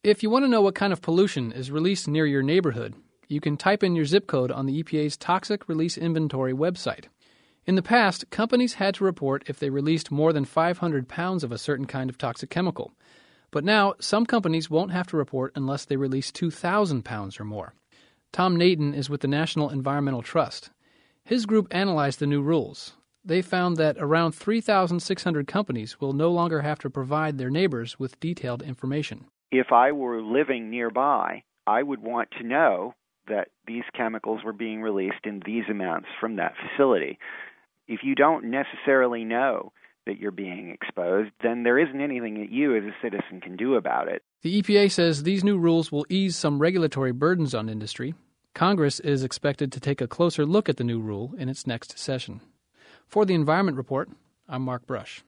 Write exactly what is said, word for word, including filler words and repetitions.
If you want to know what kind of pollution is released near your neighborhood, you can type in your zip code on the E P A's Toxic Release Inventory website. In the past, companies had to report if they released more than five hundred pounds of a certain kind of toxic chemical. But now, some companies won't have to report unless they release two thousand pounds or more. Tom Naden is with the National Environmental Trust. His group analyzed the new rules. They found that around three thousand six hundred companies will no longer have to provide their neighbors with detailed information. If I were living nearby, I would want to know that these chemicals were being released in these amounts from that facility. If you don't necessarily know that you're being exposed, then there isn't anything that you as a citizen can do about it. The E P A says these new rules will ease some regulatory burdens on industry. Congress is expected to take a closer look at the new rule in its next session. For the Environment Report, I'm Mark Brush.